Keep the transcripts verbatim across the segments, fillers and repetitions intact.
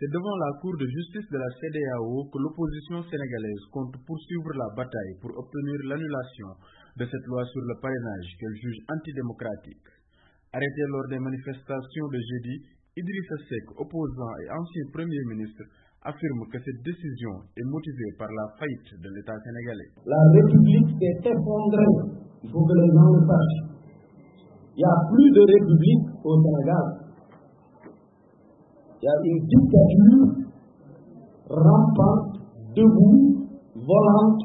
C'est devant la Cour de justice de la C E D E A O que l'opposition sénégalaise compte poursuivre la bataille pour obtenir l'annulation de cette loi sur le parrainage qu'elle juge antidémocratique. Arrêté lors des manifestations de jeudi, Idrissa Seck, opposant et ancien Premier ministre, affirme que cette décision est motivée par la faillite de l'État sénégalais. La République s'est effondrée, il faut que les gens le sachent. Il n'y a plus de République au Sénégal. Il y a une dictature rampante, debout, volante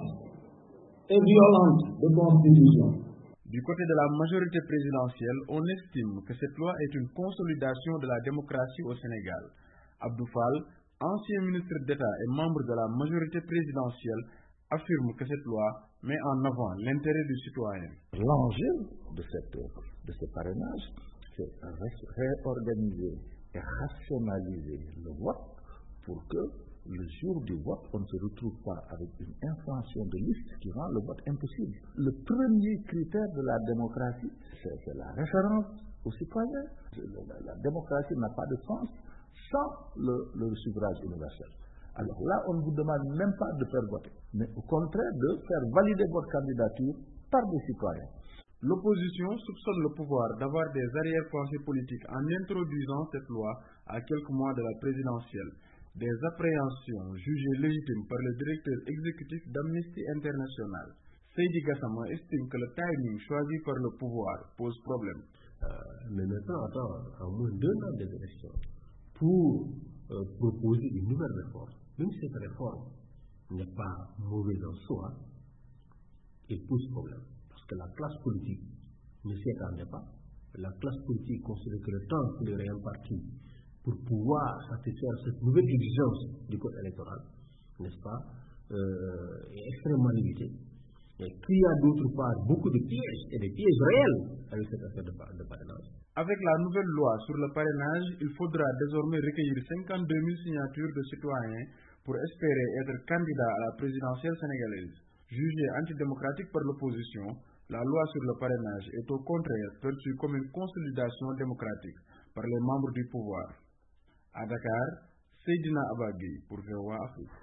et violente de constitution. Du côté de la majorité présidentielle, on estime que cette loi est une consolidation de la démocratie au Sénégal. Abdou Fall, ancien ministre d'État et membre de la majorité présidentielle, affirme que cette loi met en avant l'intérêt du citoyen. L'enjeu de, cette, de ce parrainage, c'est réorganiser et rationaliser le vote pour que le jour du vote, on ne se retrouve pas avec une inflation de liste qui rend le vote impossible. Le premier critère de la démocratie, c'est la référence aux citoyens. La, la démocratie n'a pas de sens sans le, le suffrage universel. Alors là, on ne vous demande même pas de faire voter, mais au contraire de faire valider votre candidature par des citoyens. L'opposition soupçonne le pouvoir d'avoir des arrière-pensées politiques en introduisant cette loi à quelques mois de la présidentielle. Des appréhensions jugées légitimes par le directeur exécutif d'Amnesty International. Seydi Gassama estime que le timing choisi par le pouvoir pose problème. Euh, mais maintenant, attends, à moins d'un an des élections, pour euh, proposer une nouvelle réforme, même si cette réforme n'est pas mauvaise en soi, elle pose problème. Parce que la classe politique ne s'y attendait pas. La classe politique considère que le temps qui leur est imparti pour pouvoir satisfaire cette nouvelle exigence du code électoral, n'est-ce pas, euh, est extrêmement limité. Et qu'il y a d'autre part beaucoup de pièges, et des pièges réels avec cette affaire de, de parrainage. Avec la nouvelle loi sur le parrainage, il faudra désormais recueillir cinquante-deux mille signatures de citoyens pour espérer être candidat à la présidentielle sénégalaise. Jugée antidémocratique par l'opposition, la loi sur le parrainage est au contraire perçue comme une consolidation démocratique par les membres du pouvoir. À Dakar, Seydina Abagui pour V O A Afrique.